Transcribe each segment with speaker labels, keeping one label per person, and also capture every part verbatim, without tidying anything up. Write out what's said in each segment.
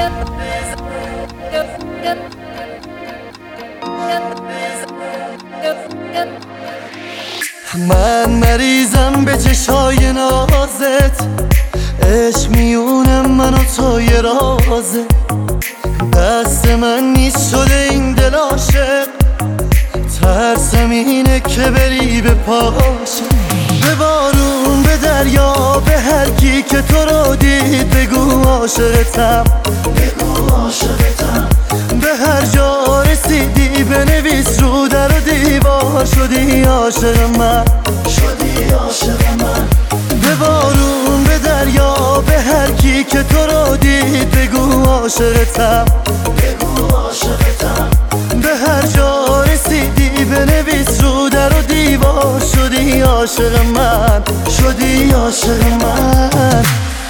Speaker 1: من مریضم به چشای نازت، عشق میونم من و تو یه رازه. دست من نیست شده این دل عاشق، ترسم اینه که بری به پاشه. به بارون، به دریا، به هر کی که تو رو دید بگو عاشقتم، بگو عاشقتم. به هر جا رسیدی بنویس رو در و دیوار شدی عاشق من، شدی عاشق من. به بارون، به دریا، به هر کی که تو رو دید بگو عاشقتم، بگو عاشقتم. به هر جا رسیدی بنویس رو در و دیوار شدی عاشق من، شدی عاشق من.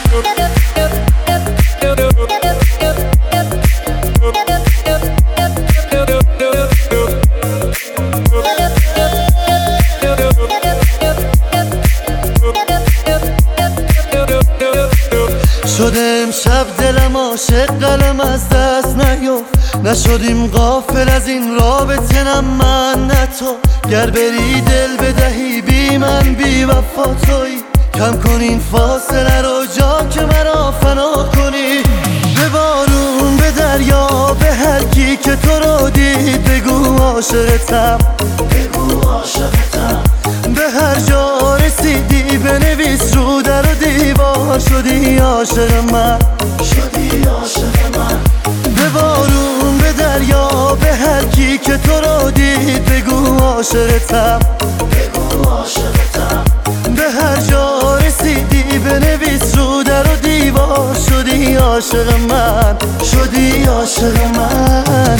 Speaker 1: شده امشب دلم عاشق، قلم از دست نیفت. نشدیم غافل از این رابطه، نه من نه تو. گر بری دل بدهی بی من بی وفا تویی. کم کن این فاصله رو جا که مرا فنا کنی. به بارون، به دریا، به هر کی که تو رو دید بگو عاشقتم، بگو عاشقتم. به هر جا رسیدی بنویس رو در و دیوار شدی عاشق من، شدی عاشق من. به بارون، به دریا، به هر کی که تو رو دید بگو عاشقتم، بگو عاشقتم. به هر جا رسیدی بنویس رو در و دیوار شدی عاشق من، شدی عاشق من.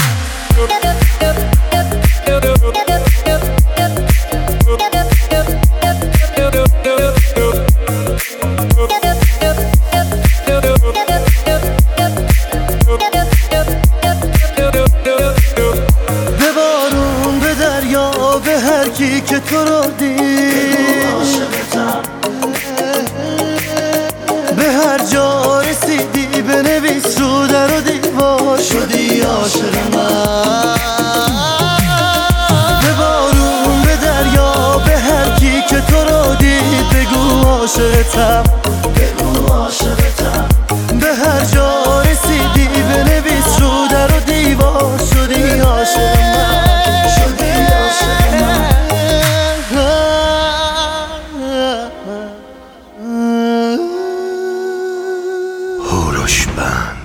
Speaker 1: به بارون، به دریا، به هر کی که تو رو دید به هر جا رسیدی بنویس رو در و دیوار شدی عاشق من. به بارون، به دریا، به هر کی که تو رو دید بگو عاشقتم، بگو عاشقتم. به هر جا رسیدی بنویس رو در و دیوار شدی عاشق من، شدی عاشق من. هوروش بند.